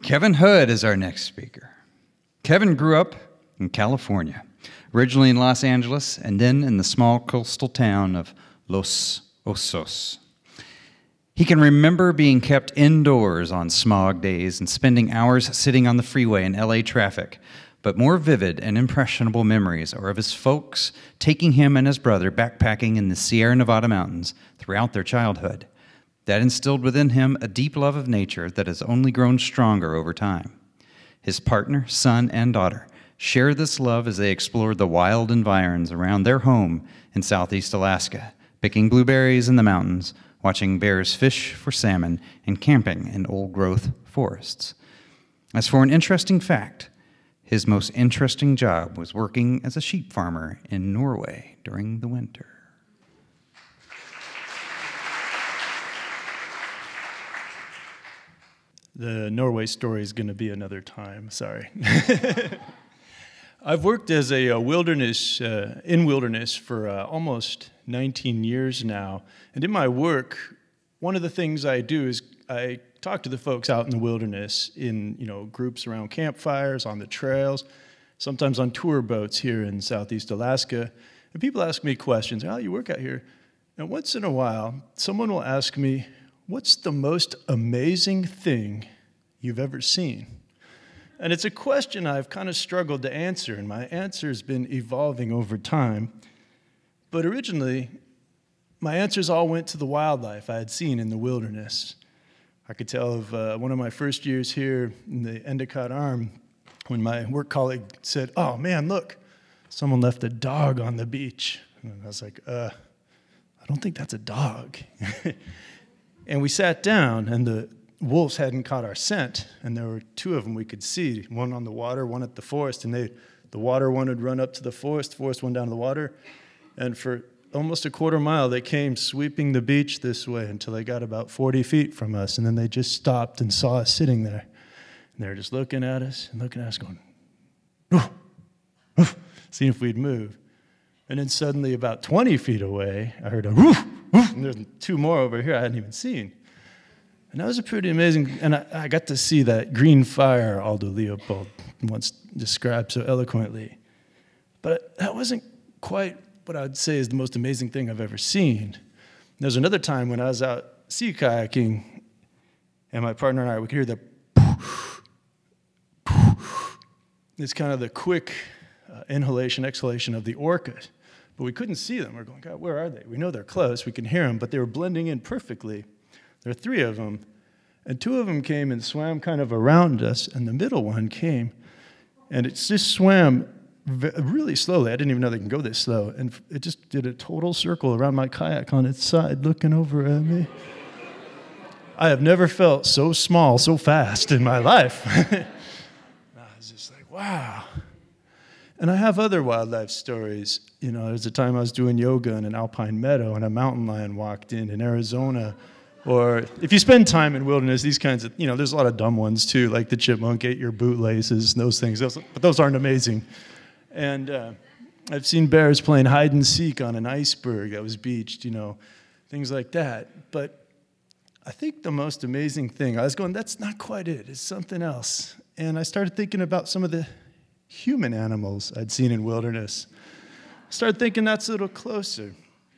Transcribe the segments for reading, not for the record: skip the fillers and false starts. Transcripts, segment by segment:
Kevin Hood is our next speaker. Kevin grew up in California, originally in Los Angeles, and then in the small coastal town of Los Osos. He can remember being kept indoors on smog days and spending hours sitting on the freeway in LA traffic, but more vivid and impressionable memories are of his folks taking him and his brother backpacking in the Sierra Nevada mountains throughout their childhood. That instilled within him a deep love of nature that has only grown stronger over time. His partner, son, and daughter shared this love as they explored the wild environs around their home in southeast Alaska, picking blueberries in the mountains, watching bears fish for salmon, and camping in old-growth forests. As for an interesting fact, his most interesting job was working as a sheep farmer in Norway during the winter. The Norway story is going to be another time, sorry. I've worked as a in wilderness for almost 19 years now. And in my work, one of the things I do is I talk to the folks out in the wilderness in groups around campfires, on the trails, sometimes on tour boats here in southeast Alaska. And people ask me questions, how you work out here? And once in a while, someone will ask me, what's the most amazing thing you've ever seen? And it's a question I've kind of struggled to answer, and my answer has been evolving over time. But originally, my answers all went to the wildlife I had seen in the wilderness. I could tell of one of my first years here in the Endicott Arm when my work colleague said, "Oh man, look, someone left a dog on the beach." And I was like, I don't think that's a dog. And we sat down, and the wolves hadn't caught our scent, and there were two of them we could see, one on the water, one at the forest, and the water one would run up to the forest one down to the water, and for almost a quarter mile they came sweeping the beach this way until they got about 40 feet from us, and then they just stopped and saw us sitting there, and they were just looking at us going, "Oof, oof," seeing if we'd move. And then suddenly, about 20 feet away, I heard a woof, woof, and there's two more over here I hadn't even seen. And that was a pretty amazing, and I got to see that green fire Aldo Leopold once described so eloquently. But that wasn't quite what I'd say is the most amazing thing I've ever seen. There was another time when I was out sea kayaking, and my partner and I, we could hear the it's kind of the quick inhalation, exhalation of the orcas. But we couldn't see them. We're going, God, where are they? We know they're close. We can hear them, but they were blending in perfectly. There are three of them, and two of them came and swam kind of around us, and the middle one came, and it just swam really slowly. I didn't even know they can go this slow, and it just did a total circle around my kayak on its side, looking over at me. I have never felt so small, so fast in my life. I was just like, wow. And I have other wildlife stories. There was a time I was doing yoga in an alpine meadow, and a mountain lion walked in Arizona. Or if you spend time in wilderness, these kinds of, there's a lot of dumb ones too, like the chipmunk ate your bootlaces and those things. But those aren't amazing. And I've seen bears playing hide and seek on an iceberg that was beached, things like that. But I think the most amazing thing, I was going, that's not quite it. It's something else. And I started thinking about some of the human animals I'd seen in wilderness. I started thinking that's a little closer.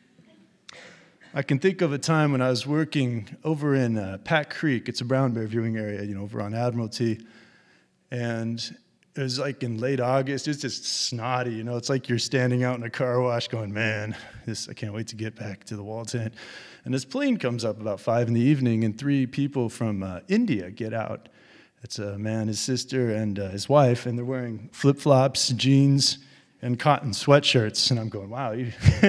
I can think of a time when I was working over in Pat Creek. It's a brown bear viewing area, over on Admiralty. And it was like in late August. It's just snotty, It's like you're standing out in a car wash going, man, I can't wait to get back to the wall tent. And this plane comes up about 5 p.m, and 3 people from India get out. It's a man, his sister, and his wife, and they're wearing flip-flops, jeans, and cotton sweatshirts. And I'm going, wow, you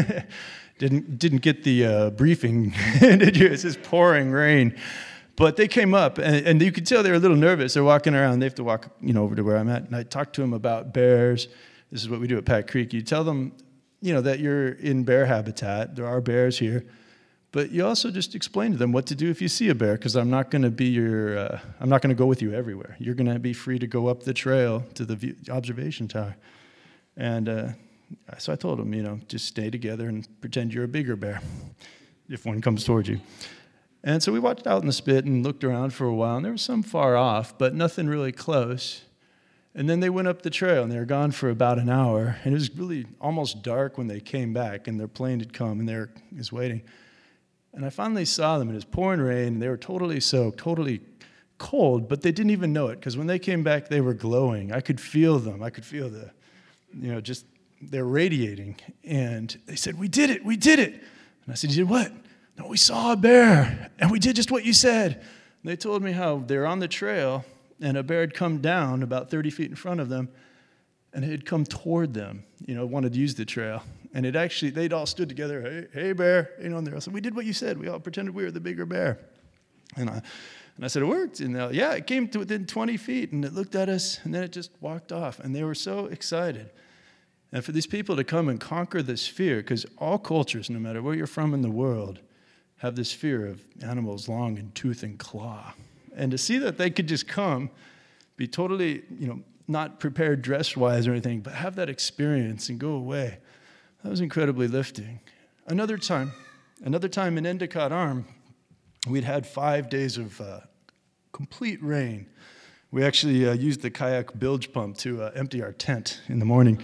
didn't get the briefing, did you? It's just pouring rain. But they came up, and you could tell they were a little nervous. They're walking around. They have to walk, over to where I'm at. And I talked to them about bears. This is what we do at Pat Creek. You tell them, that you're in bear habitat. There are bears here. But you also just explain to them what to do if you see a bear, because I'm not going to I'm not going to go with you everywhere. You're going to be free to go up the trail to the observation tower. And so I told them, just stay together and pretend you're a bigger bear if one comes towards you. And so we watched out in the spit and looked around for a while, and there was some far off, but nothing really close. And then they went up the trail, and they were gone for about an hour, and it was really almost dark when they came back, and their plane had come, and they was waiting. And I finally saw them, and it was pouring rain, and they were totally soaked, totally cold, but they didn't even know it, because when they came back, they were glowing. I could feel them. I could feel just they're radiating. And they said, we did it, we did it. And I said, you did what? No, we saw a bear, and we did just what you said. And they told me how they're on the trail, and a bear had come down about 30 feet in front of them, and it had come toward them, wanted to use the trail. And they'd all stood together, hey, bear, and they all said, we did what you said. We all pretended we were the bigger bear. And I said, it worked. And it came to within 20 feet, and it looked at us, and then it just walked off. And they were so excited. And for these people to come and conquer this fear, because all cultures, no matter where you're from in the world, have this fear of animals long in tooth and claw. And to see that they could just come, be totally, not prepared dress-wise or anything, but have that experience and go away, that was incredibly lifting. Another time in Endicott Arm, we'd had 5 days of complete rain. We actually used the kayak bilge pump to empty our tent in the morning.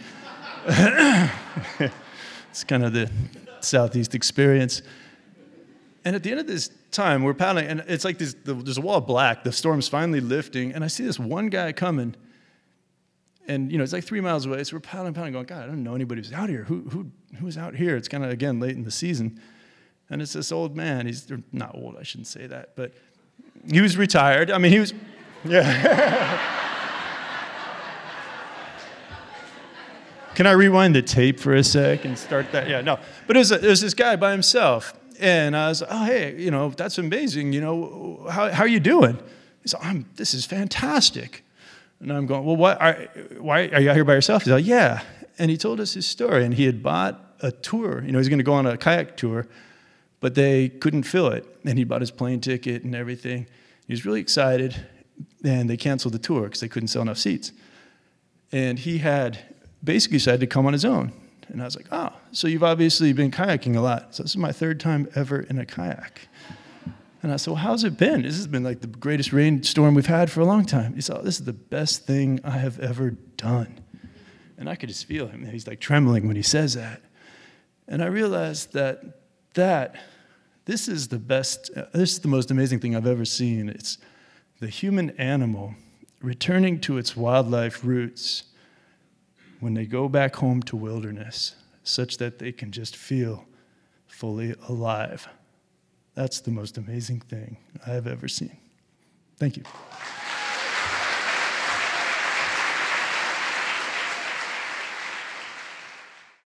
It's kind of the Southeast experience. And at the end of this time, we're paddling, and it's like there's a wall of black. The storm's finally lifting, and I see this one guy coming, and it's like 3 miles away. So we're paddling, going, God, I don't know anybody who's out here. Who's out here? It's kind of, again, late in the season. And it's this old man. He's not old, I shouldn't say that, but he was retired. I mean, he was, yeah. Can I rewind the tape for a sec and start that? Yeah, no. But it was this guy by himself. And I was like, oh, hey, that's amazing. How are you doing? He said, this is fantastic. And I'm going, well, why are you out here by yourself? He's like, yeah. And he told us his story. And he had bought a tour. He's going to go on a kayak tour, but they couldn't fill it. And he bought his plane ticket and everything. He was really excited. And they canceled the tour because they couldn't sell enough seats. And he had basically decided to come on his own. And I was like, oh, so you've obviously been kayaking a lot. So this is my 3rd time ever in a kayak. And I said, well, how's it been? This has been like the greatest rainstorm we've had for a long time. He said, oh, this is the best thing I have ever done. And I could just feel him. He's like trembling when he says that. And I realized that this is the most amazing thing I've ever seen. It's the human animal returning to its wildlife roots when they go back home to wilderness, such that they can just feel fully alive. That's the most amazing thing I have ever seen. Thank you.